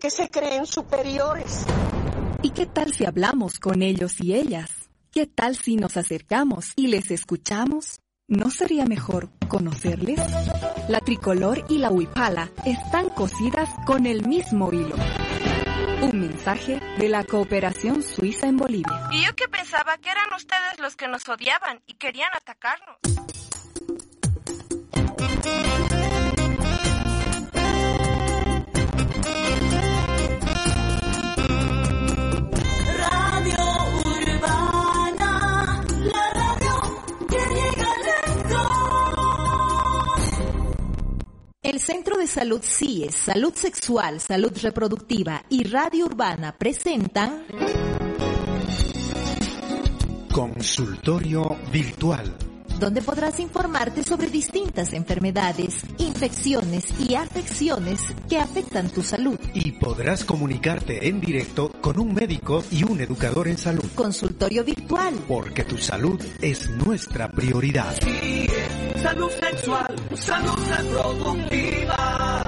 que se creen superiores. ¿Y qué tal si hablamos con ellos y ellas? ¿Qué tal si nos acercamos y les escuchamos? ¿No sería mejor conocerles? La tricolor y la huipala están cosidas con el mismo hilo. Un mensaje de la cooperación suiza en Bolivia. Y yo que pensaba que eran ustedes los que nos odiaban y querían atacarnos. El Centro de Salud CIES, Salud Sexual, Salud Reproductiva y Radio Urbana presentan Consultorio Virtual, donde podrás informarte sobre distintas enfermedades, infecciones y afecciones que afectan tu salud. y podrás comunicarte en directo con un médico y un educador en salud, Consultorio Virtual. porque tu salud es nuestra prioridad. Salud sexual, salud reproductiva.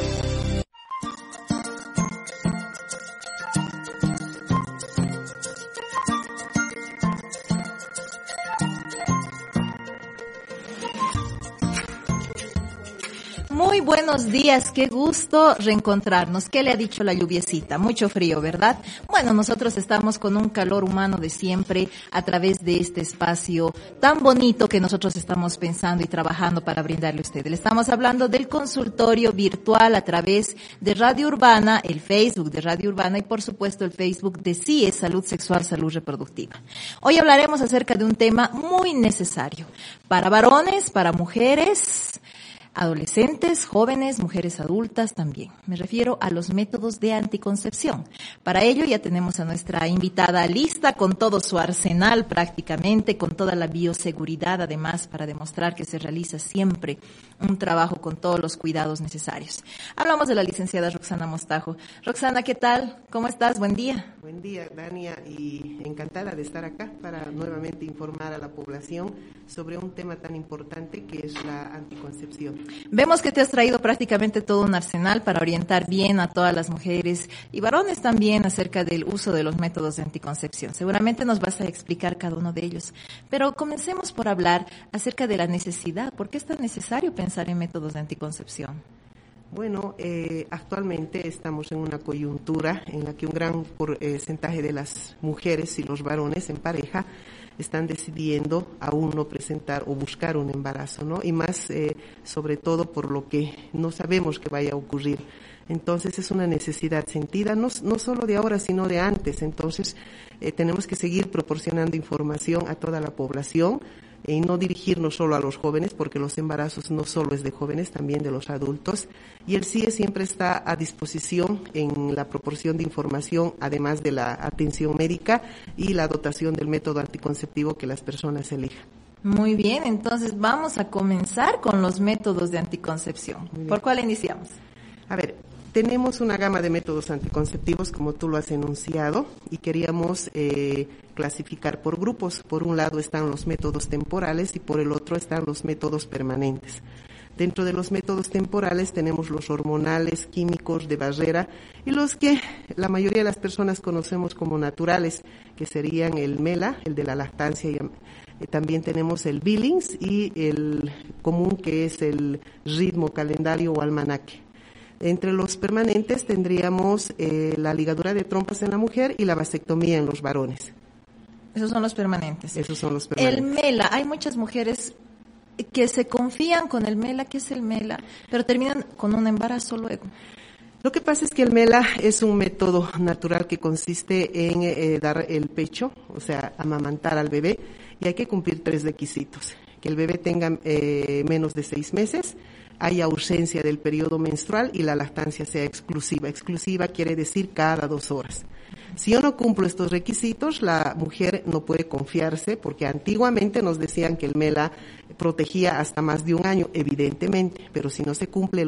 Muy buenos días, qué gusto reencontrarnos. ¿Qué le ha dicho la lluviecita? Mucho frío, ¿verdad? Bueno, nosotros estamos con un calor humano de siempre a través de este espacio tan bonito que nosotros estamos pensando y trabajando para brindarle a ustedes. Le estamos hablando del consultorio virtual a través de Radio Urbana, el Facebook de Radio Urbana y por supuesto el Facebook de CIES, Salud Sexual, Salud Reproductiva. Hoy hablaremos acerca de un tema muy necesario para varones, para mujeres, adolescentes, jóvenes, mujeres adultas también. Me refiero a los métodos de anticoncepción. Para ello ya tenemos a nuestra invitada lista con todo su arsenal prácticamente, con toda la bioseguridad además para demostrar que se realiza siempre un trabajo con todos los cuidados necesarios. Hablamos de la licenciada Roxana Mostajo. Roxana, ¿qué tal? ¿Cómo estás? Buen día. Buen día, Dania, y encantada de estar acá para nuevamente informar a la población sobre un tema tan importante que es la anticoncepción. Vemos que te has traído prácticamente todo un arsenal para orientar bien a todas las mujeres y varones también acerca del uso de los métodos de anticoncepción. Seguramente nos vas a explicar cada uno de ellos. Pero comencemos por hablar acerca de la necesidad. ¿Por qué es tan necesario pensar en métodos de anticoncepción? Bueno, actualmente estamos en una coyuntura en la que un gran porcentaje de las mujeres y los varones en pareja están decidiendo aún no presentar o buscar un embarazo, ¿no? Y más, sobre todo por lo que no sabemos que vaya a ocurrir. Entonces es una necesidad sentida, no solo de ahora, sino de antes. Entonces tenemos que seguir proporcionando información a toda la población y no dirigirnos solo a los jóvenes, porque los embarazos no solo es de jóvenes, también de los adultos. Y el CIE siempre está a disposición en la proporción de información, además de la atención médica y la dotación del método anticonceptivo que las personas elijan. Muy bien, entonces vamos a comenzar con los métodos de anticoncepción. ¿Por cuál iniciamos? A ver, tenemos una gama de métodos anticonceptivos, como tú lo has enunciado, y queríamos clasificar por grupos. Por un lado están los métodos temporales y por el otro están los métodos permanentes. Dentro de los métodos temporales tenemos los hormonales, químicos, de barrera, y los que la mayoría de las personas conocemos como naturales, que serían el MELA, el de la lactancia, y también tenemos el Billings y el común, que es el ritmo, calendario o almanaque. Entre los permanentes tendríamos la ligadura de trompas en la mujer y la vasectomía en los varones. Esos son los permanentes. Esos son los permanentes. El MELA, hay muchas mujeres que se confían con el MELA, ¿qué es el MELA? Pero terminan con un embarazo luego. Lo que pasa es que el MELA es un método natural que consiste en dar el pecho, o sea, amamantar al bebé, y hay que cumplir 3 requisitos. Que el bebé tenga menos de 6 meses, haya ausencia del periodo menstrual y la lactancia sea exclusiva. Exclusiva quiere decir cada 2 horas. Si yo no cumplo estos requisitos, la mujer no puede confiarse, porque antiguamente nos decían que el MELA protegía hasta más de un año, evidentemente, pero si no se cumple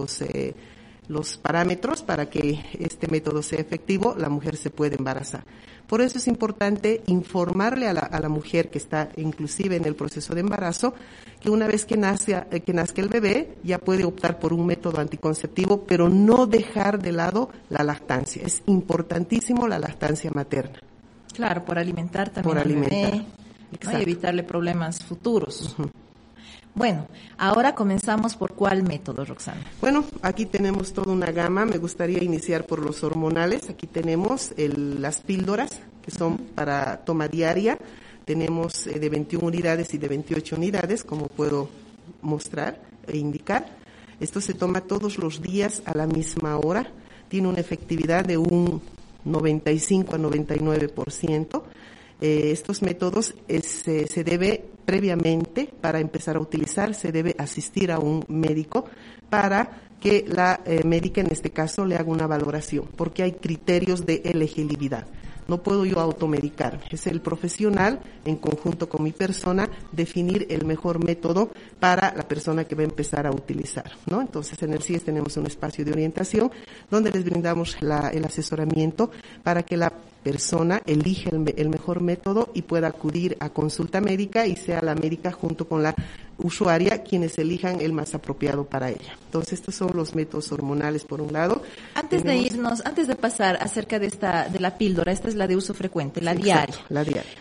los parámetros para que este método sea efectivo, la mujer se puede embarazar. Por eso es importante informarle a la mujer que está inclusive en el proceso de embarazo que una vez que nazca el bebé ya puede optar por un método anticonceptivo, pero no dejar de lado la lactancia. Es importantísimo la lactancia materna. Claro, por alimentar también al bebé, ¿no? Y evitarle problemas futuros. Uh-huh. Bueno, ahora comenzamos por ¿cuál método, Roxana? Bueno, aquí tenemos toda una gama. Me gustaría iniciar por los hormonales. Aquí tenemos las píldoras, que son para toma diaria. Tenemos de 21 unidades y de 28 unidades, como puedo mostrar e indicar. Esto se toma todos los días a la misma hora. Tiene una efectividad de un 95 a 99%. Estos métodos se debe previamente, para empezar a utilizar, se debe asistir a un médico para que la médica en este caso le haga una valoración, porque hay criterios de elegibilidad. No puedo yo automedicarme. Es el profesional, en conjunto con mi persona, definir el mejor método para la persona que va a empezar a utilizar, ¿no? Entonces, en el CIES tenemos un espacio de orientación donde les brindamos el asesoramiento para que la persona elija el mejor método y pueda acudir a consulta médica y sea la médica junto con la usuaria quienes elijan el más apropiado para ella. Entonces, estos son los métodos hormonales por un lado. Antes de pasar acerca de la píldora, esta es la de uso frecuente, la diaria. Exacto, la diaria.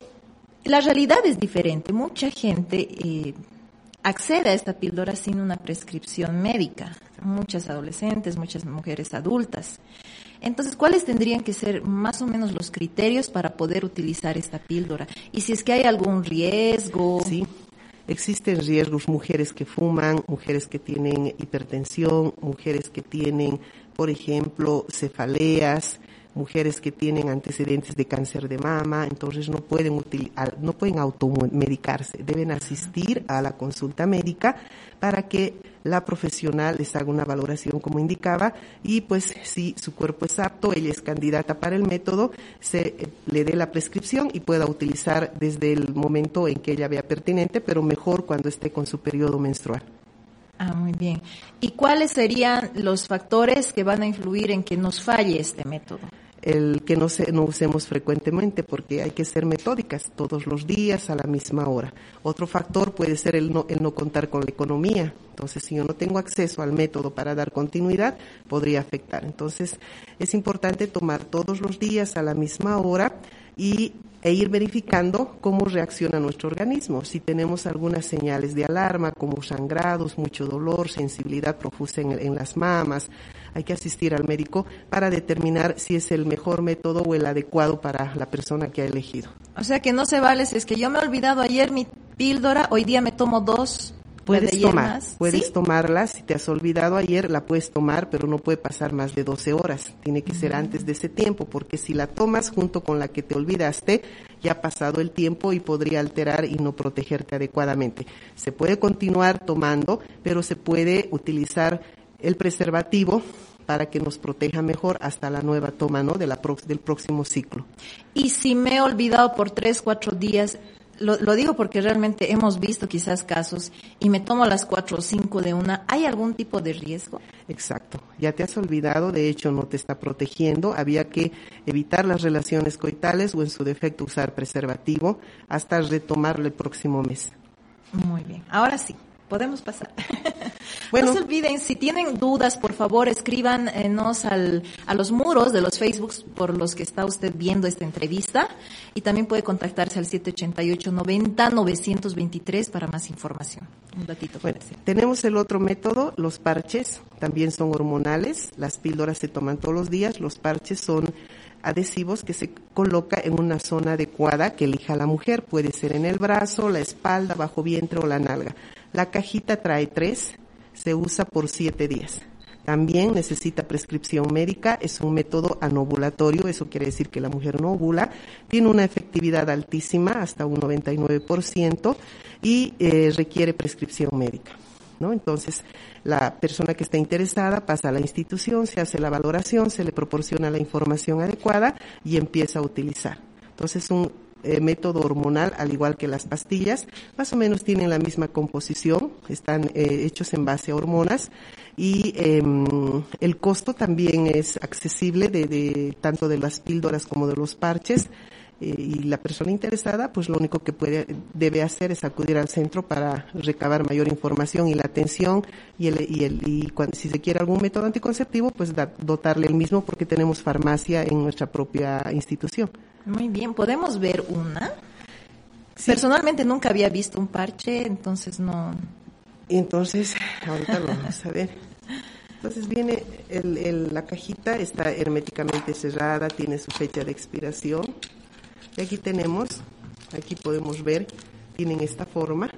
La realidad es diferente. Mucha gente accede a esta píldora sin una prescripción médica. Muchas adolescentes, muchas mujeres adultas. Entonces, ¿cuáles tendrían que ser más o menos los criterios para poder utilizar esta píldora? Y si es que hay algún riesgo. Sí, existen riesgos, mujeres que fuman, mujeres que tienen hipertensión, mujeres que tienen, por ejemplo, cefaleas, mujeres que tienen antecedentes de cáncer de mama, entonces no pueden automedicarse, deben asistir a la consulta médica para que la profesional les haga una valoración como indicaba y pues si su cuerpo es apto, ella es candidata para el método, le dé la prescripción y pueda utilizar desde el momento en que ella vea pertinente, pero mejor cuando esté con su periodo menstrual. Ah, muy bien. ¿Y cuáles serían los factores que van a influir en que nos falle este método? El que no usemos frecuentemente, porque hay que ser metódicas todos los días a la misma hora. Otro factor puede ser el no contar con la economía. Entonces, si yo no tengo acceso al método para dar continuidad, podría afectar. Entonces, es importante tomar todos los días a la misma hora e ir verificando cómo reacciona nuestro organismo. Si tenemos algunas señales de alarma, como sangrados, mucho dolor, sensibilidad profusa en las mamas, hay que asistir al médico para determinar si es el mejor método o el adecuado para la persona que ha elegido. O sea que no se vale si es que yo me he olvidado ayer mi píldora, hoy día me tomo 2. Puedes tomarla, si te has olvidado ayer la puedes tomar, pero no puede pasar más de 12 horas, tiene que ser antes de ese tiempo, porque si la tomas junto con la que te olvidaste, ya ha pasado el tiempo y podría alterar y no protegerte adecuadamente. Se puede continuar tomando, pero se puede utilizar el preservativo para que nos proteja mejor hasta la nueva toma, ¿no? Del próximo ciclo. Y si me he olvidado por 3-4 días, lo digo porque realmente hemos visto quizás casos y me tomo las 4 o 5 de una, ¿hay algún tipo de riesgo? Exacto, ya te has olvidado, de hecho no te está protegiendo, había que evitar las relaciones coitales o en su defecto usar preservativo hasta retomarlo el próximo mes. Muy bien, ahora sí. Podemos pasar. Bueno. No se olviden, si tienen dudas, por favor, escríbanos a los muros de los Facebooks por los que está usted viendo esta entrevista y también puede contactarse al 788-90-923 para más información. Un ratito. Bueno, tenemos el otro método, los parches, también son hormonales, las píldoras se toman todos los días, los parches son adhesivos que se coloca en una zona adecuada que elija la mujer, puede ser en el brazo, la espalda, bajo vientre o la nalga. La cajita trae 3, se usa por 7 días. También necesita prescripción médica, es un método anovulatorio, eso quiere decir que la mujer no ovula, tiene una efectividad altísima, hasta un 99%, y requiere prescripción médica, ¿no? Entonces, la persona que está interesada pasa a la institución, se hace la valoración, se le proporciona la información adecuada y empieza a utilizar. Entonces, un método hormonal, al igual que las pastillas, más o menos tienen la misma composición, están hechos en base a hormonas y el costo también es accesible de tanto de las píldoras como de los parches. Y la persona interesada, pues lo único que debe hacer es acudir al centro para recabar mayor información y la atención y si se quiere algún método anticonceptivo, pues dotarle el mismo porque tenemos farmacia en nuestra propia institución. Muy bien, ¿podemos ver una? Sí. Personalmente nunca había visto un parche, entonces no. Entonces, ahorita lo vamos a ver. Entonces viene la cajita, está herméticamente cerrada, tiene su fecha de expiración. Y aquí podemos ver, tienen esta forma.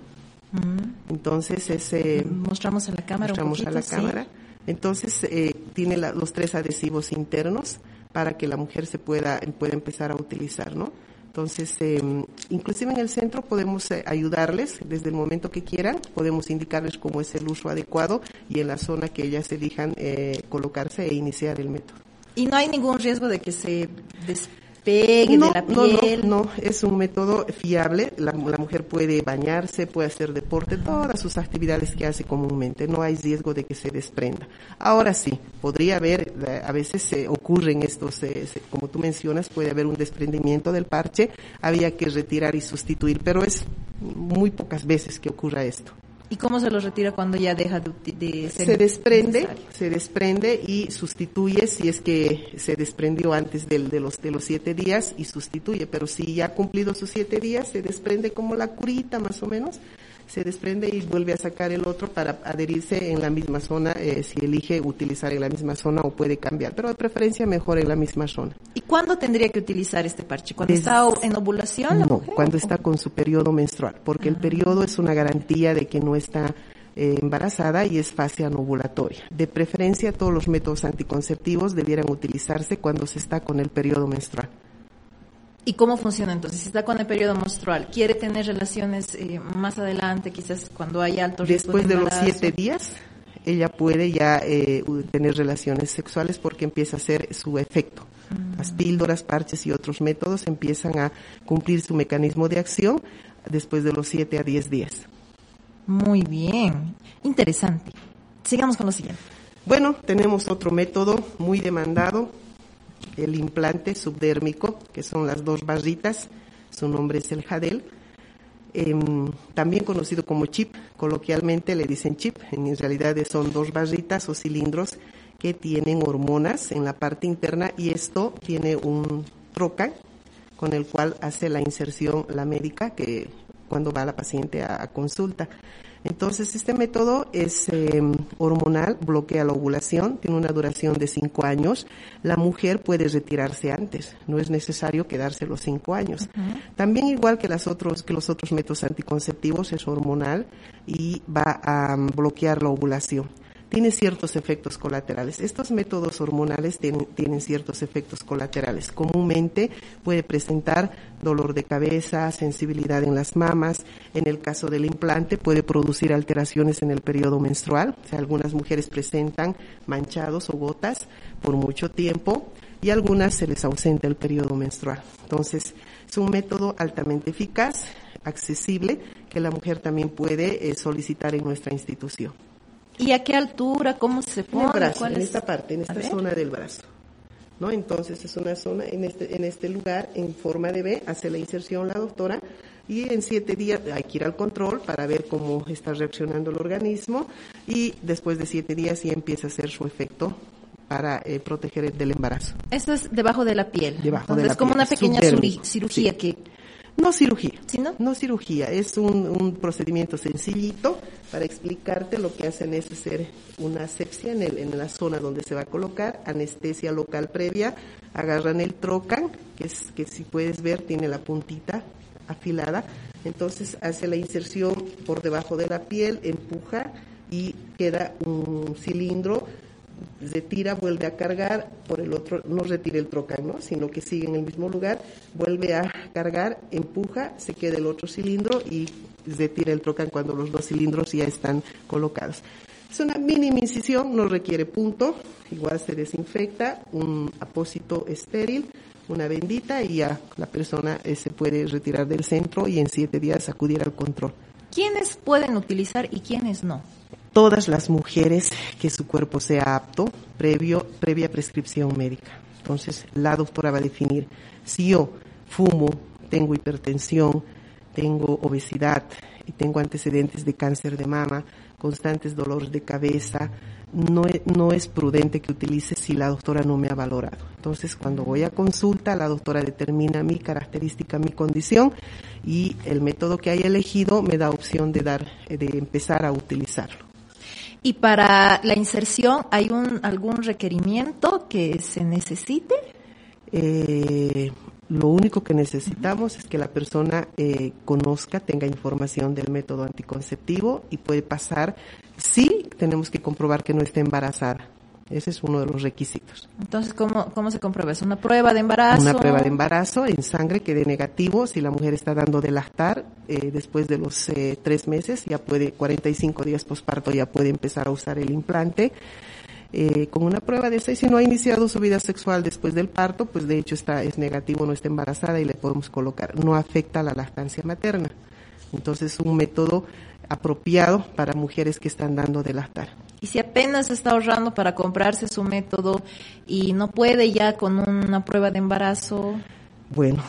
Entonces mostramos a la cámara un poquito, cámara. Entonces tiene los 3 adhesivos internos para que la mujer pueda empezar a utilizar, ¿no? Entonces, inclusive en el centro podemos ayudarles desde el momento que quieran, podemos indicarles cómo es el uso adecuado y en la zona que ellas elijan colocarse e iniciar el método. ¿Y no hay ningún riesgo de que se despegue de la piel? No, es un método fiable, la mujer puede bañarse, puede hacer deporte, todas sus actividades que hace comúnmente, no hay riesgo de que se desprenda. Ahora sí, podría haber, a veces ocurren estos, como tú mencionas, puede haber un desprendimiento del parche, había que retirar y sustituir, pero es muy pocas veces que ocurra esto. ¿Y cómo se lo retira cuando ya deja de ser necesario? Se desprende y sustituye si es que se desprendió antes de los 7 días y sustituye, pero si ya ha cumplido sus 7 días se desprende como la curita más o menos, se desprende y vuelve a sacar el otro para adherirse en la misma zona, si elige utilizar en la misma zona o puede cambiar, pero de preferencia mejor en la misma zona. ¿Y cuándo tendría que utilizar este parche? ¿Cuando está en ovulación la mujer? No, cuando está con su periodo menstrual, porque el periodo es una garantía de que no está embarazada y es fase anovulatoria. De preferencia, todos los métodos anticonceptivos debieran utilizarse cuando se está con el periodo menstrual. ¿Y cómo funciona entonces? Si está con el periodo menstrual, ¿quiere tener relaciones más adelante, quizás cuando hay alto riesgo después de los 7 días, ella puede ya tener relaciones sexuales porque empieza a hacer su efecto. Las píldoras, parches y otros métodos empiezan a cumplir su mecanismo de acción después de los 7 a 10 días. Muy bien, interesante. Sigamos con lo siguiente. Bueno, tenemos otro método muy demandado, el implante subdérmico, que son las 2 barritas, su nombre es el Jadel, también conocido como chip, coloquialmente le dicen chip, en realidad son 2 barritas o cilindros que tienen hormonas en la parte interna y esto tiene un trocan con el cual hace la inserción la médica que cuando va la paciente a consulta. Entonces, este método es hormonal, bloquea la ovulación, tiene una duración de 5 años. La mujer puede retirarse antes, no es necesario quedarse los 5 años. También igual que los otros métodos anticonceptivos, es hormonal y va a bloquear la ovulación. Tiene ciertos efectos colaterales. Estos métodos hormonales tienen ciertos efectos colaterales. Comúnmente puede presentar dolor de cabeza, sensibilidad en las mamas. En el caso del implante puede producir alteraciones en el periodo menstrual. O sea, algunas mujeres presentan manchados o gotas por mucho tiempo y a algunas se les ausenta el periodo menstrual. Entonces, es un método altamente eficaz, accesible, que la mujer también puede solicitar en nuestra institución. ¿Y a qué altura? ¿Cómo se pone? En el brazo, en esta parte, en esta zona del brazo, ¿no? Entonces es una zona, en este lugar, en forma de V, hace la inserción la doctora y en 7 días hay que ir al control para ver cómo está reaccionando el organismo y después de 7 días ya empieza a hacer su efecto para proteger del embarazo. Esto es debajo de la piel. Debajo de la piel. Es como una pequeña cirugía sí. que... No cirugía, ¿Sí, no? No cirugía, es un procedimiento sencillito. Para explicarte, lo que hacen es hacer una asepsia en la zona donde se va a colocar, anestesia local previa, agarran el trocan, que si puedes ver tiene la puntita afilada, entonces hace la inserción por debajo de la piel, empuja y queda un cilindro, retira, vuelve a cargar, por el otro, no retira el trocan, ¿no? Sino que sigue en el mismo lugar, vuelve a cargar, empuja, se queda el otro cilindro y retira el trocan cuando los 2 cilindros ya están colocados. Es una mínima incisión, no requiere punto, igual se desinfecta, un apósito estéril, una bendita y ya la persona se puede retirar del centro y en 7 días acudir al control. ¿Quiénes pueden utilizar y quiénes no? Todas las mujeres que su cuerpo sea apto, previa prescripción médica. Entonces, la doctora va a definir si yo fumo, tengo hipertensión, tengo obesidad y tengo antecedentes de cáncer de mama, constantes dolores de cabeza, no es prudente que utilice si la doctora no me ha valorado. Entonces, cuando voy a consulta, la doctora determina mi característica, mi condición, y el método que haya elegido me da opción de empezar a utilizarlo. ¿Y para la inserción hay algún requerimiento que se necesite? Lo único que necesitamos es que la persona conozca, tenga información del método anticonceptivo y puede pasar. Sí, tenemos que comprobar que no esté embarazada. Ese es uno de los requisitos. Entonces, ¿cómo se comprueba? ¿Es una prueba de embarazo? Una prueba de embarazo en sangre que dé negativo. Si la mujer está dando de lactar, después de los 3 meses, 45 días posparto, ya puede empezar a usar el implante. Con una prueba de esa, y si no ha iniciado su vida sexual después del parto, pues de hecho es negativo, no está embarazada y le podemos colocar. No afecta a la lactancia materna. Entonces, un método apropiado para mujeres que están dando de lactar. Y si apenas está ahorrando para comprarse su método y no puede ya con una prueba de embarazo. Bueno,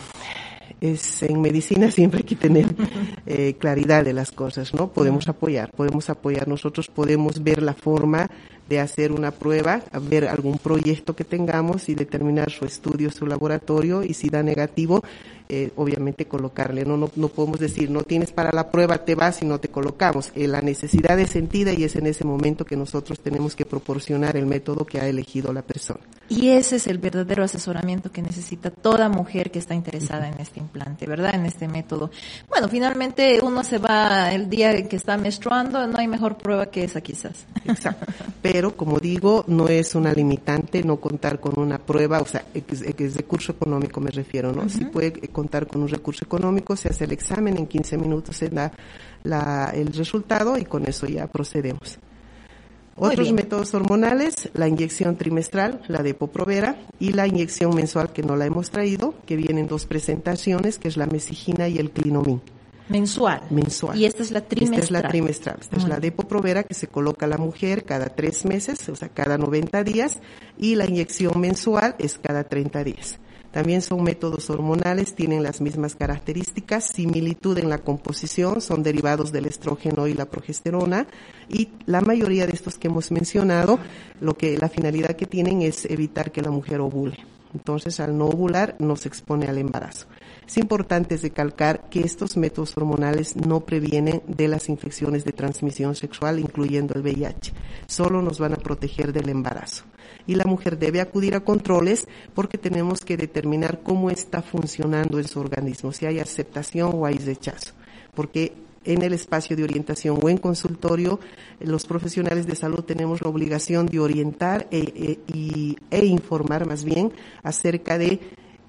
en medicina siempre hay que tener claridad de las cosas, ¿no? Podemos apoyar, nosotros podemos ver la forma de hacer una prueba, ver algún proyecto que tengamos y determinar su estudio, su laboratorio, y si da negativo, obviamente colocarle. No podemos decir, no tienes para la prueba, te vas y no te colocamos. La necesidad es sentida y es en ese momento que nosotros tenemos que proporcionar el método que ha elegido la persona. Y ese es el verdadero asesoramiento que necesita toda mujer que está interesada en este implante, ¿verdad? En este método. Bueno, finalmente uno se va el día en que está menstruando, no hay mejor prueba que esa quizás. Exacto. Pero, como digo, no es una limitante no contar con una prueba, o sea, es recurso económico me refiero, ¿no? Si puede contar con un recurso económico, se hace el examen, en 15 minutos se da el resultado y con eso ya procedemos. Otros métodos hormonales, la inyección trimestral, la Depo-Provera, y la inyección mensual que no la hemos traído, que vienen 2 presentaciones, que es la mesigina y el clinomín. Mensual. Y esta es la trimestral. Esta es la Depo-Provera que se coloca a la mujer cada 3 meses, o sea, cada 90 días, y la inyección mensual es cada 30 días. También son métodos hormonales, tienen las mismas características, similitud en la composición, son derivados del estrógeno y la progesterona, y la mayoría de estos que hemos mencionado, la finalidad que tienen es evitar que la mujer ovule. Entonces, al no ovular, no se expone al embarazo. Es importante recalcar que estos métodos hormonales no previenen de las infecciones de transmisión sexual, incluyendo el VIH. Solo nos van a proteger del embarazo. Y la mujer debe acudir a controles porque tenemos que determinar cómo está funcionando en su organismo, si hay aceptación o hay rechazo. Porque en el espacio de orientación o en consultorio, los profesionales de salud tenemos la obligación de orientar e informar más bien acerca de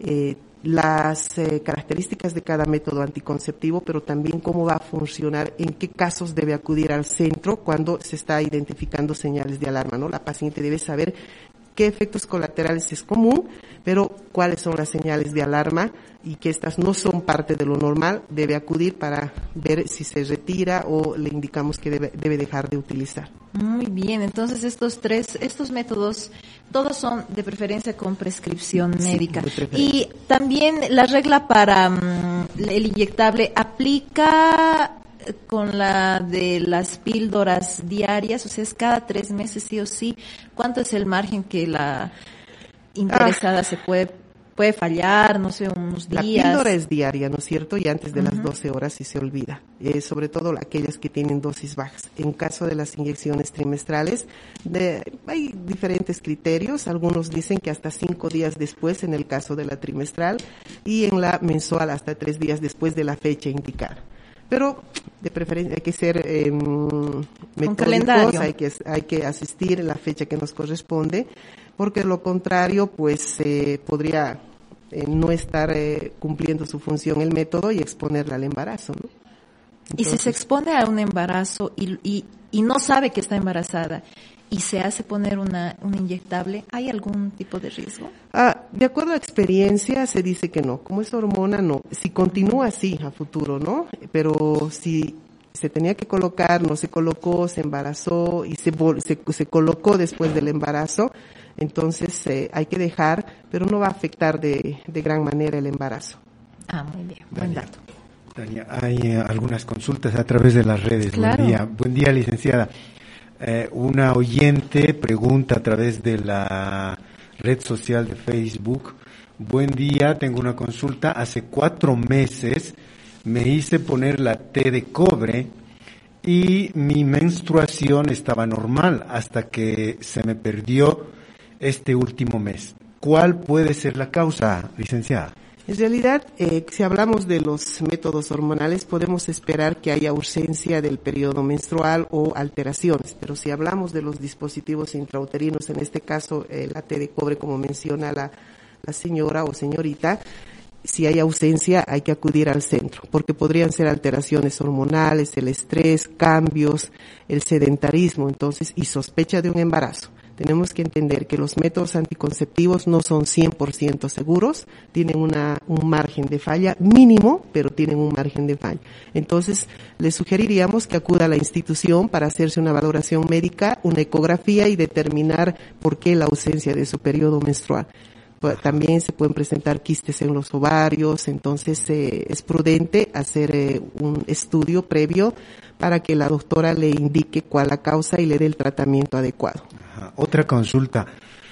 las características de cada método anticonceptivo, pero también cómo va a funcionar, en qué casos debe acudir al centro cuando se está identificando señales de alarma, ¿no? La paciente debe saber qué efectos colaterales es común, pero cuáles son las señales de alarma y que estas no son parte de lo normal, debe acudir para ver si se retira o le indicamos que debe dejar de utilizar. Muy bien, entonces estos métodos, todos son de preferencia con prescripción médica. Y también la regla para el inyectable aplica con la de las píldoras diarias, o sea, es cada 3 meses sí o sí. ¿Cuánto es el margen que la interesada se puede fallar, no sé, unos días? La píldora es diaria, ¿no es cierto? Y antes de las 12 horas si se olvida. Sobre todo aquellas que tienen dosis bajas. En caso de las inyecciones trimestrales, hay diferentes criterios. Algunos dicen que hasta 5 días después en el caso de la trimestral, y en la mensual hasta 3 días después de la fecha indicada. Pero de preferencia hay que ser metódicos, hay que asistir en la fecha que nos corresponde, porque de lo contrario pues podría no estar cumpliendo su función el método y exponerla al embarazo, ¿no? Entonces, y si se expone a un embarazo y no sabe que está embarazada y se hace poner una inyectable, ¿hay algún tipo de riesgo? De acuerdo a experiencia se dice que no, como es hormona no, si continúa así a futuro, ¿no? Pero si se tenía que colocar, no se colocó, se embarazó y se colocó después del embarazo, entonces hay que dejar, pero no va a afectar de gran manera el embarazo. Muy bien, buen dato. Tania, hay algunas consultas a través de las redes. Claro. Buen día, licenciada. Una oyente pregunta a través de la red social de Facebook. Buen día, tengo una consulta. Hace 4 meses me hice poner la T de cobre y mi menstruación estaba normal hasta que se me perdió este último mes. ¿Cuál puede ser la causa, licenciada? En realidad, si hablamos de los métodos hormonales, podemos esperar que haya ausencia del periodo menstrual o alteraciones, pero si hablamos de los dispositivos intrauterinos, en este caso la T de cobre, como menciona la señora o señorita, si hay ausencia hay que acudir al centro, porque podrían ser alteraciones hormonales, el estrés, cambios, el sedentarismo, entonces, y sospecha de un embarazo. Tenemos que entender que los métodos anticonceptivos no son 100% seguros, tienen un margen de falla mínimo, pero tienen un margen de falla. Entonces, le sugeriríamos que acuda a la institución para hacerse una valoración médica, una ecografía y determinar por qué la ausencia de su periodo menstrual. También se pueden presentar quistes en los ovarios, entonces es prudente hacer un estudio previo para que la doctora le indique cuál la causa y le dé el tratamiento adecuado. Otra consulta.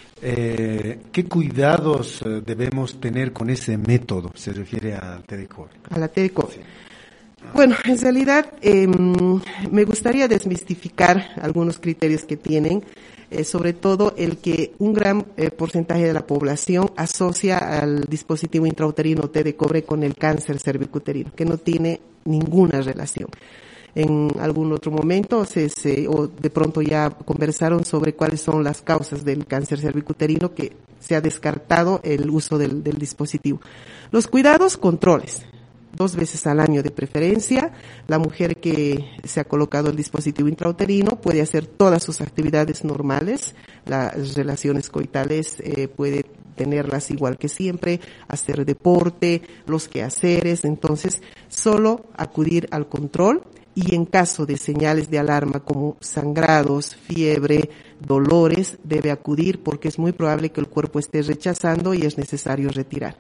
¿Qué cuidados debemos tener con ese método? Se refiere a T de cobre. A la T de cobre. Sí. Bueno, en realidad me gustaría desmistificar algunos criterios que tienen, sobre todo el que un gran porcentaje de la población asocia al dispositivo intrauterino T de cobre con el cáncer cervicuterino, que no tiene ninguna relación. En algún otro momento o de pronto ya conversaron sobre cuáles son las causas del cáncer cervicuterino, que se ha descartado el uso del dispositivo. Los cuidados, controles. 2 veces al año de preferencia. La mujer que se ha colocado el dispositivo intrauterino puede hacer todas sus actividades normales, las relaciones coitales puede tenerlas igual que siempre, hacer deporte, los quehaceres, entonces solo acudir al control y en caso de señales de alarma como sangrados, fiebre, dolores, debe acudir porque es muy probable que el cuerpo esté rechazando y es necesario retirar.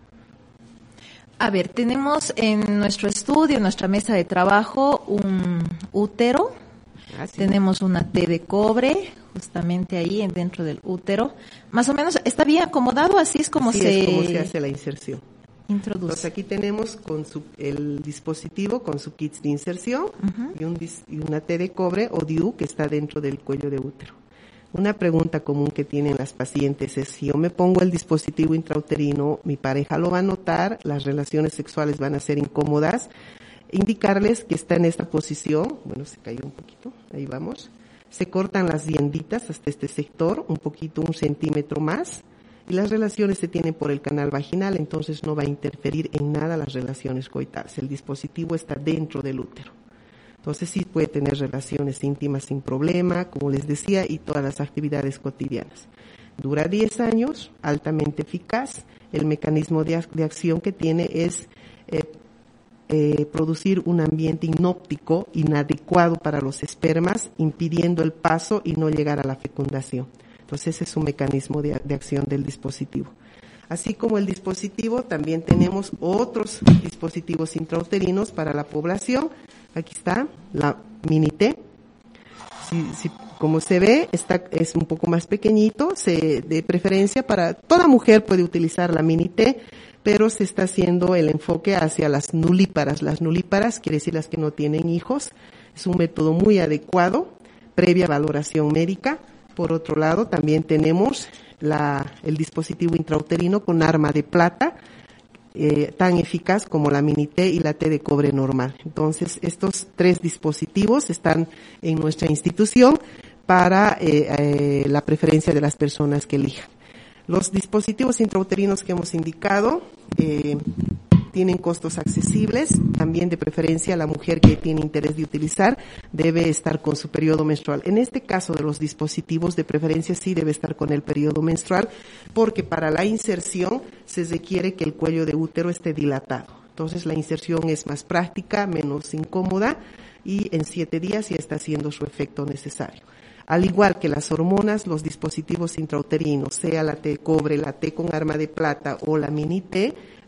A ver, tenemos en nuestro estudio, en nuestra mesa de trabajo, un útero. Sí. Tenemos una T de cobre, justamente ahí dentro del útero. Más o menos está bien acomodado, así es como se hace la inserción. Introduce. Entonces aquí tenemos el dispositivo con su kit de inserción y una T de cobre o DIU que está dentro del cuello de útero. Una pregunta común que tienen las pacientes es: si yo me pongo el dispositivo intrauterino, mi pareja lo va a notar, las relaciones sexuales van a ser incómodas. Indicarles que está en esta posición, bueno, se cayó un poquito, ahí vamos. Se cortan las dienditas hasta este sector, un poquito, 1 centímetro más, y las relaciones se tienen por el canal vaginal, entonces no va a interferir en nada las relaciones coitales. El dispositivo está dentro del útero. Entonces sí puede tener relaciones íntimas sin problema, como les decía, y todas las actividades cotidianas. Dura 10 años, altamente eficaz. El mecanismo de acción que tiene es producir un ambiente inóptico, inadecuado para los espermas, impidiendo el paso y no llegar a la fecundación. Entonces ese es un mecanismo de acción del dispositivo. Así como el dispositivo, también tenemos otros dispositivos intrauterinos para la población. Aquí está la mini T. Como se ve, es un poco más pequeñito, de preferencia para toda mujer puede utilizar la mini T, pero se está haciendo el enfoque hacia las nulíparas. Las nulíparas quiere decir las que no tienen hijos. Es un método muy adecuado, previa valoración médica. Por otro lado, también tenemos el dispositivo intrauterino con arma de plata, tan eficaz como la mini T y la T de cobre normal. Entonces, estos 3 dispositivos están en nuestra institución para la preferencia de las personas que elijan. Los dispositivos intrauterinos que hemos indicado tienen costos accesibles, también de preferencia la mujer que tiene interés de utilizar debe estar con su periodo menstrual. En este caso de los dispositivos, de preferencia sí debe estar con el periodo menstrual, porque para la inserción se requiere que el cuello de útero esté dilatado. Entonces la inserción es más práctica, menos incómoda y en 7 días ya está haciendo su efecto necesario. Al igual que las hormonas, los dispositivos intrauterinos, sea la T de cobre, la T con arma de plata o la mini T,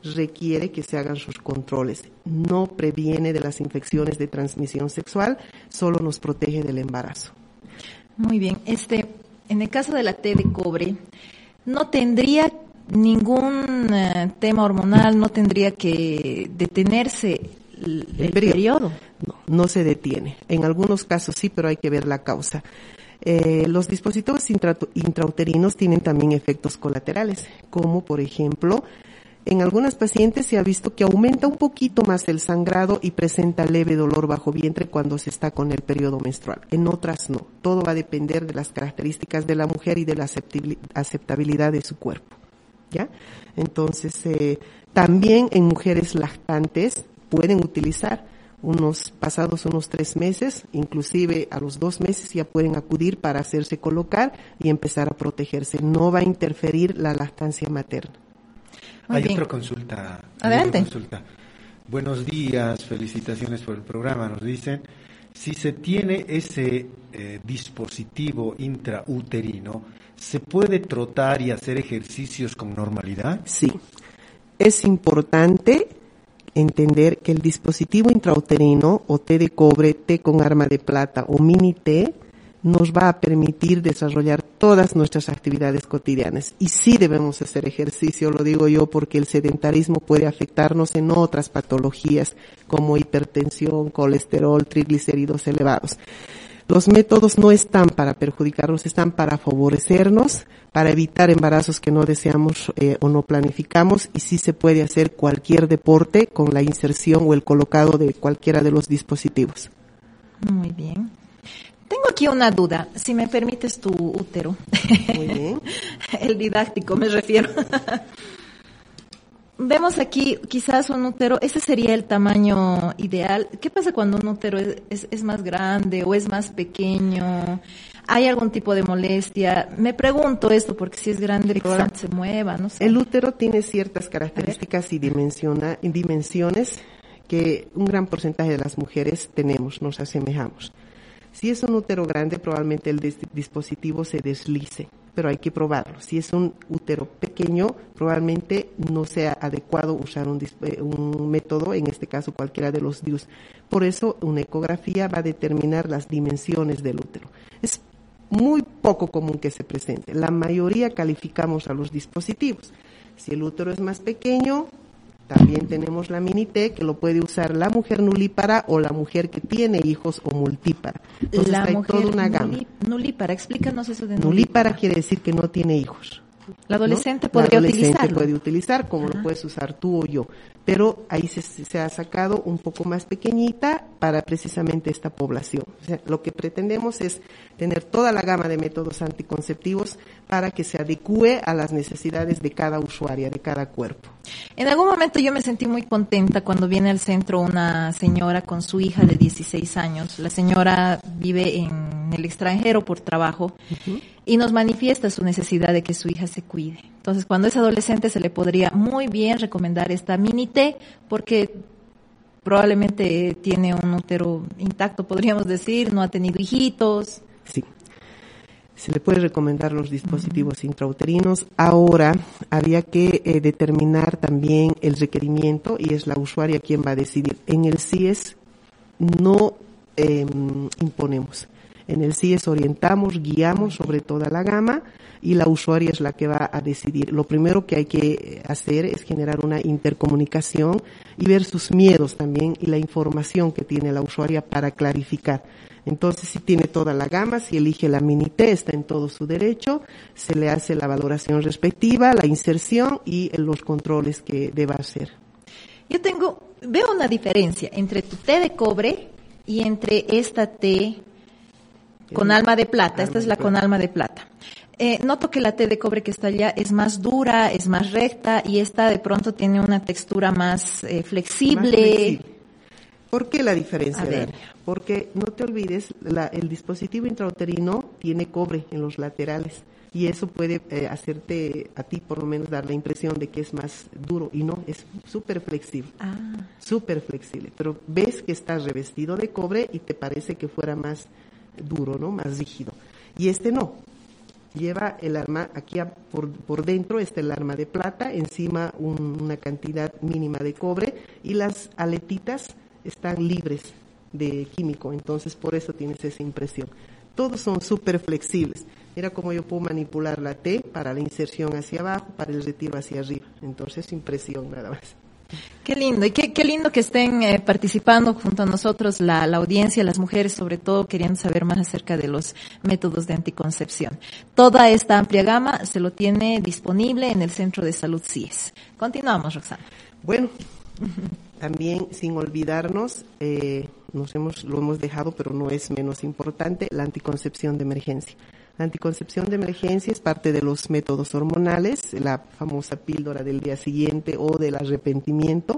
requiere que se hagan sus controles. No previene de las infecciones de transmisión sexual, solo nos protege del embarazo. Muy bien. En el caso de la T de cobre, no tendría ningún tema hormonal, no tendría que detenerse el periodo. No se detiene. En algunos casos sí, pero hay que ver la causa. Los dispositivos intrauterinos tienen también efectos colaterales, como por ejemplo, en algunas pacientes se ha visto que aumenta un poquito más el sangrado y presenta leve dolor bajo vientre cuando se está con el periodo menstrual. En otras no. Todo va a depender de las características de la mujer y de la aceptabilidad de su cuerpo. ¿Ya? Entonces, también en mujeres lactantes pueden utilizar pasados unos 3 meses, inclusive a los 2 meses ya pueden acudir para hacerse colocar y empezar a protegerse. No va a interferir la lactancia materna. Hay otra consulta. Adelante. Buenos días, felicitaciones por el programa. Nos dicen, si se tiene ese dispositivo intrauterino, ¿se puede trotar y hacer ejercicios con normalidad? Sí. Es importante entender que el dispositivo intrauterino o T de cobre, T con arma de plata o mini T nos va a permitir desarrollar todas nuestras actividades cotidianas. Y sí debemos hacer ejercicio, lo digo yo, porque el sedentarismo puede afectarnos en otras patologías como hipertensión, colesterol, triglicéridos elevados. Los métodos no están para perjudicarnos, están para favorecernos, para evitar embarazos que no deseamos o no planificamos, y sí se puede hacer cualquier deporte con la inserción o el colocado de cualquiera de los dispositivos. Muy bien. Tengo aquí una duda, si me permites tu útero. Muy bien. El didáctico me refiero. Vemos aquí quizás un útero, ese sería el tamaño ideal. ¿Qué pasa cuando un útero es más grande o es más pequeño? ¿Hay algún tipo de molestia? Me pregunto esto porque si es grande probablemente se mueva, no sé. El útero tiene ciertas características y dimensiones que un gran porcentaje de las mujeres tenemos, nos asemejamos. Si es un útero grande, probablemente el dispositivo se deslice, pero hay que probarlo. Si es un útero pequeño, probablemente no sea adecuado usar un método, en este caso cualquiera de los DIUs. Por eso, una ecografía va a determinar las dimensiones del útero. Es muy poco común que se presente. La mayoría calificamos a los dispositivos. Si el útero es más pequeño, también tenemos la mini T, que lo puede usar la mujer nulípara o la mujer que tiene hijos o multípara. Entonces la hay mujer toda una gama. Nulípara, explícanos eso de Nulípara quiere decir que no tiene hijos. La adolescente ¿no? podría utilizarlo. La adolescente puede utilizar, como lo puedes usar tú o yo. Pero ahí se ha sacado un poco más pequeñita para precisamente esta población. O sea, lo que pretendemos es tener toda la gama de métodos anticonceptivos para que se adecue a las necesidades de cada usuaria, de cada cuerpo. En algún momento yo me sentí muy contenta cuando viene al centro una señora con su hija de 16 años. La señora vive en el extranjero por trabajo y nos manifiesta su necesidad de que su hija se cuide. Entonces, cuando es adolescente se le podría muy bien recomendar esta mini T porque probablemente tiene un útero intacto, podríamos decir, no ha tenido hijitos. Sí. Se le puede recomendar los dispositivos intrauterinos. Ahora, había que determinar también el requerimiento y es la usuaria quien va a decidir. En el CIES no imponemos. En el CIES orientamos, guiamos sobre toda la gama y la usuaria es la que va a decidir. Lo primero que hay que hacer es generar una intercomunicación y ver sus miedos también y la información que tiene la usuaria para clarificar. Entonces, si tiene toda la gama, si elige la mini T, está en todo su derecho, se le hace la valoración respectiva, la inserción y los controles que deba hacer. Yo veo una diferencia entre tu T de cobre y entre esta T con alma de plata. Esta es la con alma de plata. Noto que la T de cobre que está allá es más dura, es más recta y esta de pronto tiene una textura más flexible. ¿Por qué la diferencia, Dania? Porque no te olvides, el dispositivo intrauterino tiene cobre en los laterales y eso puede hacerte a ti por lo menos dar la impresión de que es más duro y no, es súper flexible. Súper flexible, pero ves que está revestido de cobre y te parece que fuera más duro, ¿no? Más rígido. Y este no. Lleva el arma, aquí por dentro está el arma de plata, encima una cantidad mínima de cobre y las aletitas están libres de químico, entonces por eso tienes esa impresión. Todos son súper flexibles. Mira cómo yo puedo manipular la T para la inserción hacia abajo, para el retiro hacia arriba. Entonces, impresión nada más. Qué lindo, y qué lindo que estén participando junto a nosotros la audiencia, las mujeres sobre todo, queriendo saber más acerca de los métodos de anticoncepción. Toda esta amplia gama se lo tiene disponible en el Centro de Salud CIES. Continuamos, Roxana. Bueno, también sin olvidarnos, lo hemos dejado, pero no es menos importante, la anticoncepción de emergencia. La anticoncepción de emergencia es parte de los métodos hormonales, la famosa píldora del día siguiente o del arrepentimiento.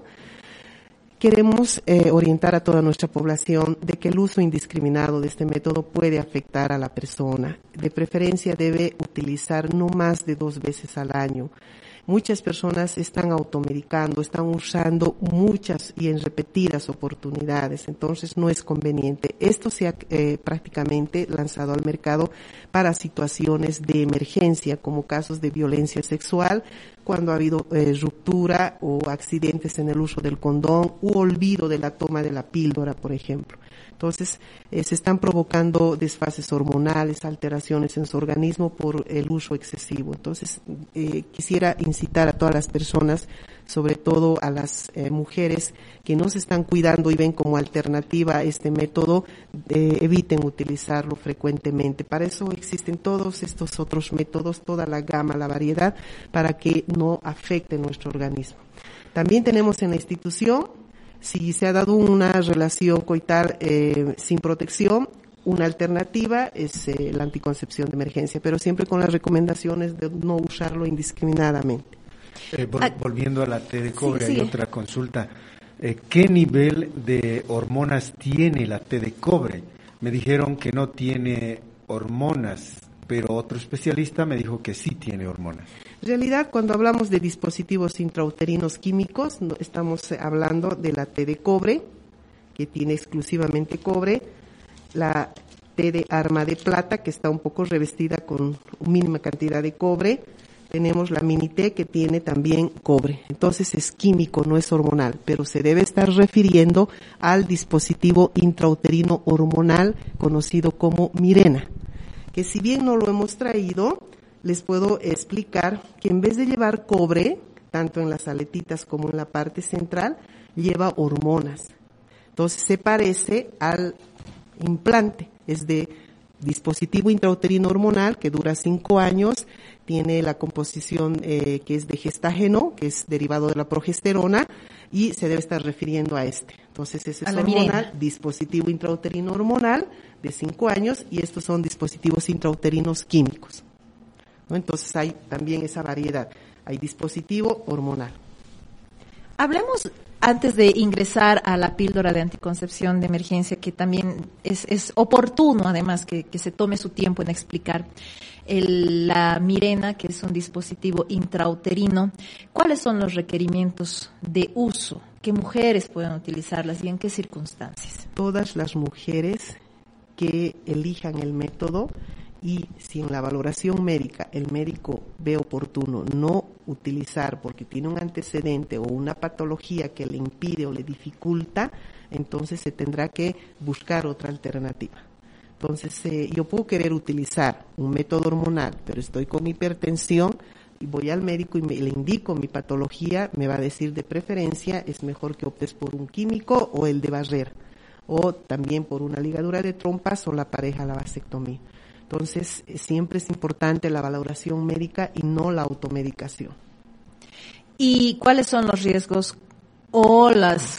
Queremos orientar a toda nuestra población de que el uso indiscriminado de este método puede afectar a la persona. De preferencia debe utilizar no más de 2 veces al año. Muchas personas están automedicando, están usando muchas y en repetidas oportunidades, entonces no es conveniente. Esto se ha prácticamente lanzado al mercado para situaciones de emergencia, como casos de violencia sexual, cuando ha habido ruptura o accidentes en el uso del condón u olvido de la toma de la píldora, por ejemplo. Entonces, se están provocando desfases hormonales, alteraciones en su organismo por el uso excesivo. Entonces, quisiera incitar a todas las personas, sobre todo a las mujeres que no se están cuidando y ven como alternativa este método, eviten utilizarlo frecuentemente. Para eso existen todos estos otros métodos, toda la gama, la variedad, para que no afecte nuestro organismo. También tenemos en la institución, si se ha dado una relación coital sin protección, una alternativa es la anticoncepción de emergencia, pero siempre con las recomendaciones de no usarlo indiscriminadamente. Volviendo a la T de cobre, sí. hay otra consulta. ¿Qué nivel de hormonas tiene la T de cobre? Me dijeron que no tiene hormonas, pero otro especialista me dijo que sí tiene hormonas. En realidad, cuando hablamos de dispositivos intrauterinos químicos, estamos hablando de la T de cobre, que tiene exclusivamente cobre, la T de arma de plata, que está un poco revestida con mínima cantidad de cobre. Tenemos la mini T, que tiene también cobre. Entonces es químico, no es hormonal, pero se debe estar refiriendo al dispositivo intrauterino hormonal conocido como Mirena, que si bien no lo hemos traído, les puedo explicar que en vez de llevar cobre, tanto en las aletitas como en la parte central, lleva hormonas. Entonces se parece al implante, es de dispositivo intrauterino hormonal que dura 5 años, tiene la composición que es de gestágeno, que es derivado de la progesterona, y se debe estar refiriendo a este. Entonces ese es hormonal, dispositivo intrauterino hormonal de 5 años, y estos son dispositivos intrauterinos químicos, ¿no? Entonces hay también esa variedad, hay dispositivo hormonal. Hablemos, antes de ingresar a la píldora de anticoncepción de emergencia, que también es oportuno además que se tome su tiempo en explicar, la Mirena, que es un dispositivo intrauterino. ¿Cuáles son los requerimientos de uso? ¿Qué mujeres pueden utilizarlas y en qué circunstancias? Todas las mujeres que elijan el método, y si en la valoración médica el médico ve oportuno no utilizar porque tiene un antecedente o una patología que le impide o le dificulta, entonces se tendrá que buscar otra alternativa. Entonces, yo puedo querer utilizar un método hormonal, pero estoy con hipertensión y voy al médico y le indico mi patología, me va a decir de preferencia, es mejor que optes por un químico o el de barrera, o también por una ligadura de trompas o la pareja la vasectomía. Entonces, siempre es importante la valoración médica y no la automedicación. ¿Y cuáles son los riesgos o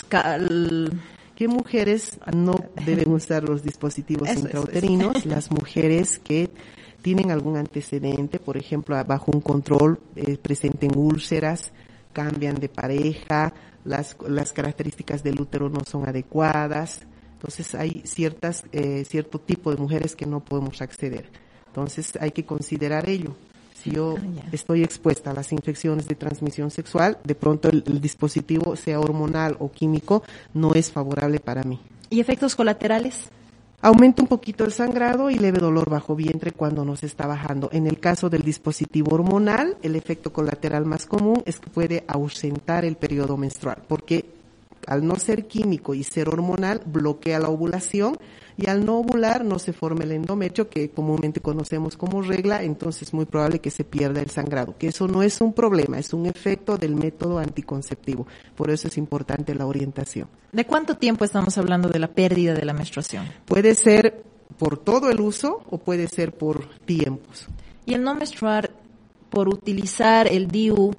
¿Qué mujeres no deben usar los dispositivos intrauterinos? Las mujeres que tienen algún antecedente, por ejemplo, bajo un control, presenten úlceras, cambian de pareja, las características del útero no son adecuadas. Entonces hay cierto tipo de mujeres que no podemos acceder. Entonces hay que considerar ello. Si yo estoy expuesta a las infecciones de transmisión sexual, de pronto el dispositivo, sea hormonal o químico, no es favorable para mí. ¿Y efectos colaterales? Aumenta un poquito el sangrado y leve dolor bajo vientre cuando no se está bajando. En el caso del dispositivo hormonal, el efecto colateral más común es que puede ausentar el periodo menstrual, porque al no ser químico y ser hormonal, bloquea la ovulación, y al no ovular no se forma el endometrio, que comúnmente conocemos como regla, entonces es muy probable que se pierda el sangrado, que eso no es un problema, es un efecto del método anticonceptivo. Por eso es importante la orientación. ¿De cuánto tiempo estamos hablando de la pérdida de la menstruación? Puede ser por todo el uso o puede ser por tiempos. Y el no menstruar por utilizar el DIU,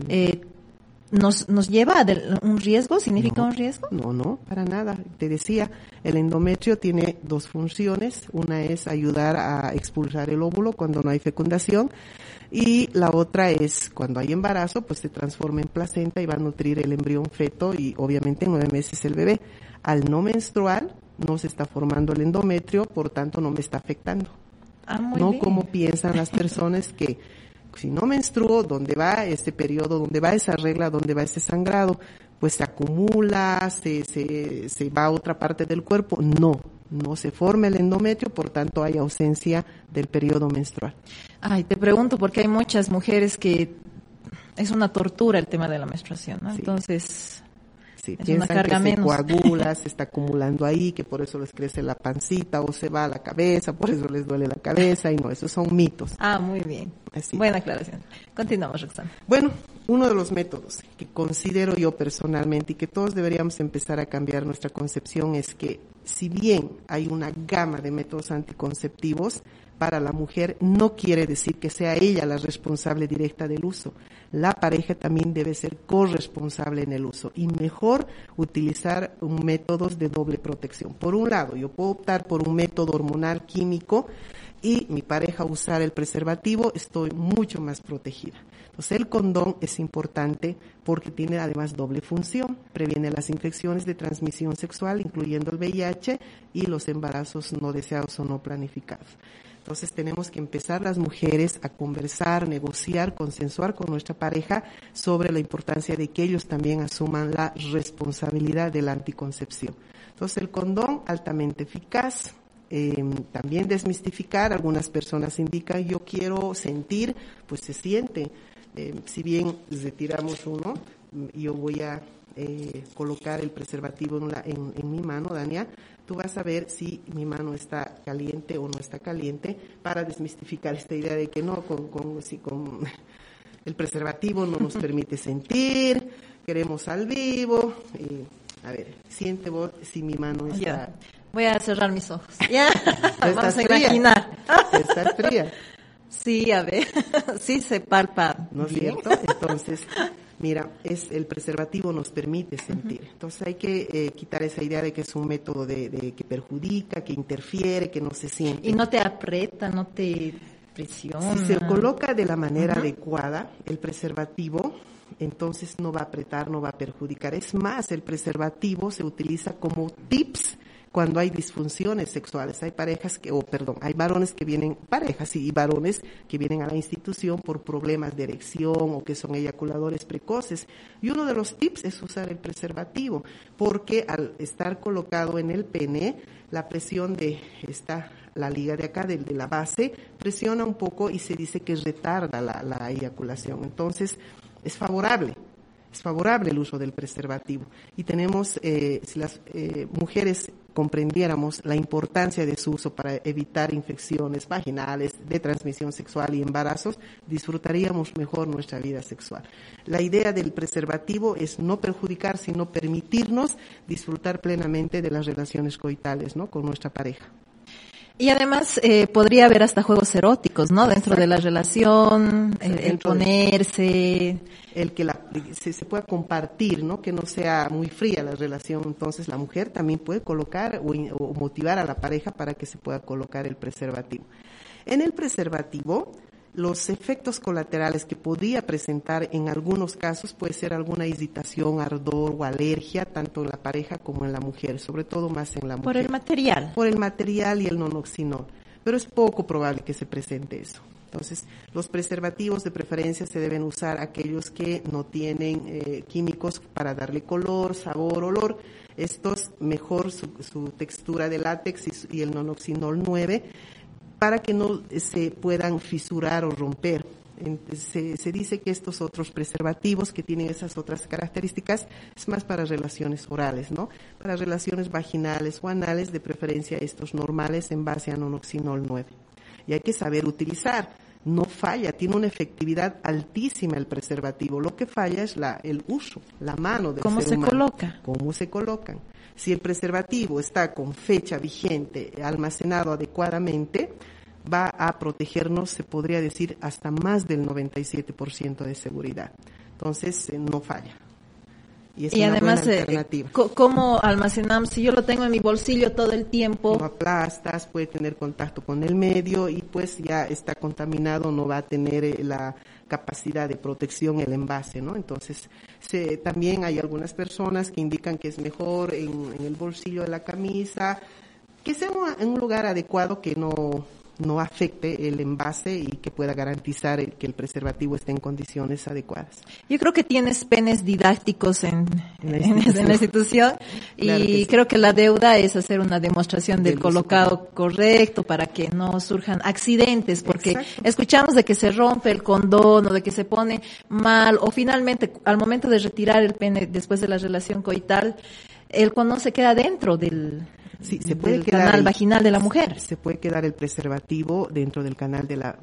¿nos lleva a un riesgo? ¿Significa un riesgo? No, para nada. Te decía, el endometrio tiene dos funciones. Una es ayudar a expulsar el óvulo cuando no hay fecundación, y la otra es cuando hay embarazo, pues se transforma en placenta y va a nutrir el embrión feto y obviamente en 9 meses el bebé. Al no menstruar, no se está formando el endometrio, por tanto no me está afectando. No bien. Como piensan las personas que si no menstruo, ¿dónde va este periodo? ¿Dónde va esa regla? ¿Dónde va ese sangrado? Pues se acumula, se va a otra parte del cuerpo. No se forma el endometrio, por tanto hay ausencia del periodo menstrual. Ay, te pregunto porque hay muchas mujeres que es una tortura el tema de la menstruación, ¿no? Sí. Entonces, sí, es una carga menos. Se coagula, se está acumulando ahí, que por eso les crece la pancita o se va a la cabeza, por eso les duele la cabeza, y no, esos son mitos. Muy bien. Así. Buena aclaración. Continuamos, Roxana. Bueno, uno de los métodos que considero yo personalmente y que todos deberíamos empezar a cambiar nuestra concepción es que si bien hay una gama de métodos anticonceptivos, para la mujer no quiere decir que sea ella la responsable directa del uso. La pareja también debe ser corresponsable en el uso y mejor utilizar métodos de doble protección. Por un lado, yo puedo optar por un método hormonal químico y mi pareja usar el preservativo, estoy mucho más protegida. Entonces el condón es importante porque tiene además doble función, previene las infecciones de transmisión sexual, incluyendo el VIH y los embarazos no deseados o no planificados. Entonces tenemos que empezar las mujeres a conversar, negociar, consensuar con nuestra pareja sobre la importancia de que ellos también asuman la responsabilidad de la anticoncepción. Entonces el condón altamente eficaz. También desmistificar, algunas personas indican yo quiero sentir, pues se siente. Si bien retiramos uno, yo voy a colocar el preservativo en mi mano, Dania, tú vas a ver si mi mano está caliente o no está caliente, para desmistificar esta idea de que no, con el preservativo no nos permite sentir, queremos al vivo. A ver, siente vos si mi mano está... Ya. Voy a cerrar mis ojos. Ya, vamos a imaginar. Estás fría. Sí, a ver, sí se palpa. ¿No es cierto? Entonces, mira, el preservativo nos permite sentir. Entonces hay que quitar esa idea de que es un método de que perjudica, que interfiere, que no se siente. Y no te aprieta, no te presiona. Si se coloca de la manera adecuada, el preservativo, entonces no va a apretar, no va a perjudicar. Es más, el preservativo se utiliza como tips cuando hay disfunciones sexuales. Hay hay varones que vienen, parejas y varones que vienen a la institución por problemas de erección o que son eyaculadores precoces. Y uno de los tips es usar el preservativo, porque al estar colocado en el pene, la presión la liga de acá, de la base, presiona un poco y se dice que retarda la eyaculación. Entonces, es favorable el uso del preservativo. Y tenemos, si las mujeres comprendiéramos la importancia de su uso para evitar infecciones vaginales, de transmisión sexual y embarazos, disfrutaríamos mejor nuestra vida sexual. La idea del preservativo es no perjudicar, sino permitirnos disfrutar plenamente de las relaciones coitales, ¿no?, con nuestra pareja. Y además podría haber hasta juegos eróticos, ¿no? Dentro de la relación, el ponerse... El que se pueda compartir, ¿no? Que no sea muy fría la relación. Entonces la mujer también puede colocar o motivar a la pareja para que se pueda colocar el preservativo. En el preservativo, los efectos colaterales que podría presentar en algunos casos puede ser alguna irritación, ardor o alergia, tanto en la pareja como en la mujer, sobre todo más en la mujer. Por el material. Por el material y el nonoxinol. Pero es poco probable que se presente eso. Entonces, los preservativos de preferencia se deben usar aquellos que no tienen químicos para darle color, sabor, olor. Estos mejor su textura de látex y el nonoxinol 9 para que no se puedan fisurar o romper. Se dice que estos otros preservativos que tienen esas otras características es más para relaciones orales, ¿no? Para relaciones vaginales o anales, de preferencia estos normales en base a nonoxinol 9. Y hay que saber utilizar. No falla, tiene una efectividad altísima el preservativo. Lo que falla es el uso, la mano del ser humano. Coloca? ¿Cómo se colocan? Si el preservativo está con fecha vigente, almacenado adecuadamente, va a protegernos, se podría decir, hasta más del 97% de seguridad. Entonces, no falla. Y es una además, buena alternativa. ¿Cómo almacenamos? Si yo lo tengo en mi bolsillo todo el tiempo. Lo aplastas, puede tener contacto con el medio y pues ya está contaminado, no va a tener la capacidad de protección el envase, ¿no? Entonces, también hay algunas personas que indican que es mejor en el bolsillo de la camisa, que sea en un lugar adecuado que no afecte el envase y que pueda garantizar que el preservativo esté en condiciones adecuadas. Yo creo que tienes penes didácticos en la institución y claro que sí. Creo que la deuda es hacer una demostración del colocado correcto para que no surjan accidentes, porque exacto. Escuchamos de que se rompe el condón o de que se pone mal o finalmente al momento de retirar el pene después de la relación coital, el condón se queda dentro del canal vaginal de la mujer. Se puede quedar el preservativo dentro del canal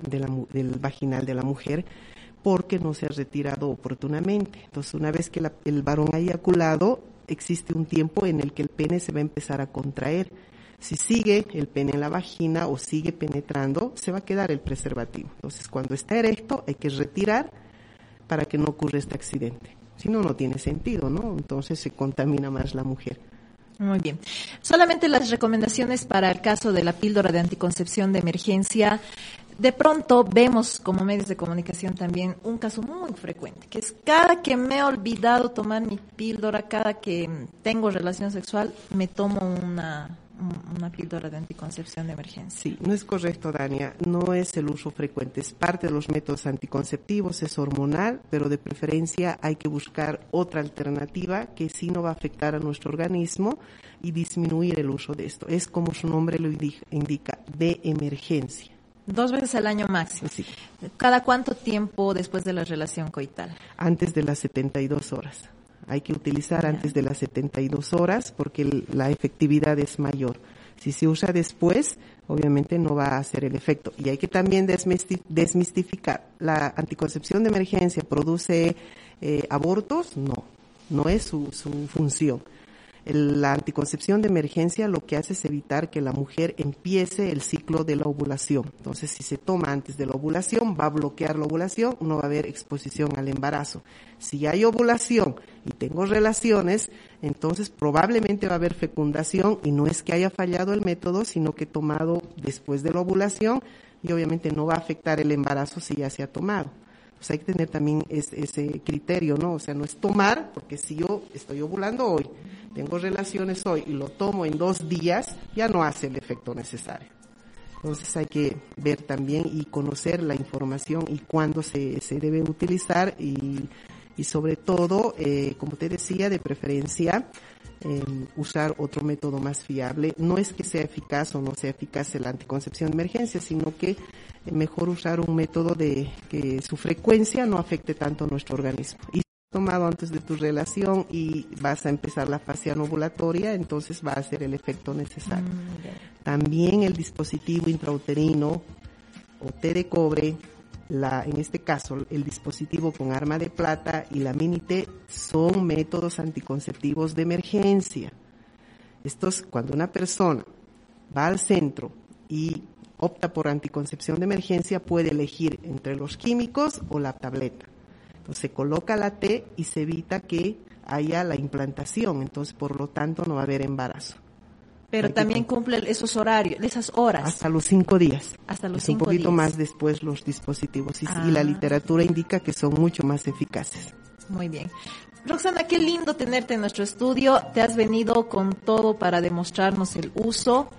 del vaginal de la mujer porque no se ha retirado oportunamente. Entonces, una vez que el varón ha eyaculado, existe un tiempo en el que el pene se va a empezar a contraer. Si sigue el pene en la vagina o sigue penetrando, se va a quedar el preservativo. Entonces, cuando está erecto, hay que retirar para que no ocurra este accidente. Si no, no tiene sentido, ¿no? Entonces se contamina más la mujer. Muy bien. Solamente las recomendaciones para el caso de la píldora de anticoncepción de emergencia. De pronto vemos como medios de comunicación también un caso muy frecuente, que es cada que me he olvidado tomar mi píldora, cada que tengo relación sexual, me tomo una píldora de anticoncepción de emergencia. Sí, no es correcto, Dania, no es el uso frecuente, es parte de los métodos anticonceptivos, es hormonal, pero de preferencia hay que buscar otra alternativa que sí no va a afectar a nuestro organismo y disminuir el uso de esto. Es como su nombre lo indica, de emergencia. 2 veces al año máximo. Sí. ¿Cada cuánto tiempo después de la relación coital? Antes de las 72 horas. Hay que utilizar antes de las 72 horas porque la efectividad es mayor. Si se usa después, obviamente no va a hacer el efecto. Y hay que también desmistificar. ¿La anticoncepción de emergencia produce abortos? No es su función. La anticoncepción de emergencia lo que hace es evitar que la mujer empiece el ciclo de la ovulación. Entonces, si se toma antes de la ovulación, va a bloquear la ovulación, no va a haber exposición al embarazo. Si hay ovulación y tengo relaciones, entonces probablemente va a haber fecundación y no es que haya fallado el método, sino que he tomado después de la ovulación y obviamente no va a afectar el embarazo si ya se ha tomado. Pues hay que tener también ese criterio, ¿no? O sea, no es tomar, porque si yo estoy ovulando hoy, tengo relaciones hoy y lo tomo en 2 días, ya no hace el efecto necesario. Entonces hay que ver también y conocer la información y cuándo se debe utilizar y sobre todo, como te decía, de preferencia, usar otro método más fiable. No es que sea eficaz o no sea eficaz la anticoncepción de emergencia, sino que mejor usar un método de que su frecuencia no afecte tanto a nuestro organismo. Y si has tomado antes de tu relación y vas a empezar la fase anovulatoria, entonces va a hacer el efecto necesario. También el dispositivo intrauterino o té de cobre, en este caso el dispositivo con arma de plata y la mini-T son métodos anticonceptivos de emergencia. Estos, cuando una persona va al centro y opta por anticoncepción de emergencia, puede elegir entre los químicos o la tableta. Entonces se coloca la T y se evita que haya la implantación, entonces por lo tanto no va a haber embarazo. Pero también cumple esos horarios, esas horas. Hasta los 5 días. Hasta los 5 días. Un poquito más después los dispositivos. Y la literatura indica que son mucho más eficaces. Muy bien. Roxana, qué lindo tenerte en nuestro estudio. Te has venido con todo para demostrarnos el uso.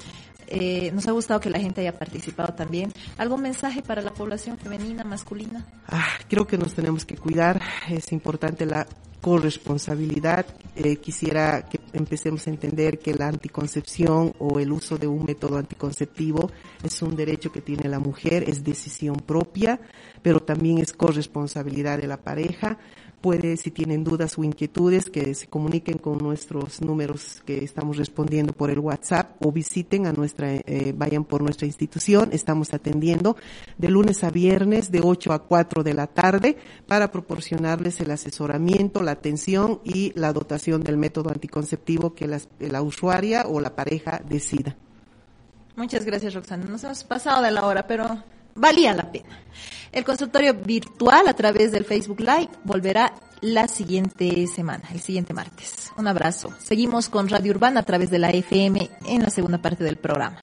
Nos ha gustado que la gente haya participado también. ¿Algún mensaje para la población femenina, masculina? Creo que nos tenemos que cuidar. Es importante la corresponsabilidad. Quisiera que empecemos a entender que la anticoncepción o el uso de un método anticonceptivo es un derecho que tiene la mujer, es decisión propia, pero también es corresponsabilidad de la pareja. Puede, si tienen dudas o inquietudes, que se comuniquen con nuestros números que estamos respondiendo por el WhatsApp o visiten a vayan por nuestra institución. Estamos atendiendo de lunes a viernes de 8 a 4 de la tarde para proporcionarles el asesoramiento, la atención y la dotación del método anticonceptivo que la usuaria o la pareja decida. Muchas gracias, Roxana. Nos hemos pasado de la hora, pero valía la pena. El consultorio virtual a través del Facebook Live volverá la siguiente semana, el siguiente martes. Un abrazo. Seguimos con Radio Urbana a través de la FM en la segunda parte del programa.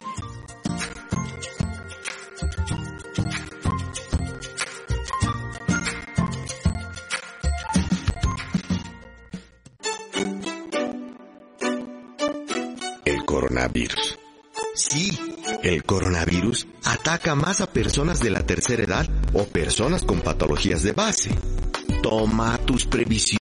El coronavirus. Sí, el coronavirus ataca más a personas de la tercera edad o personas con patologías de base. Toma tus previsiones.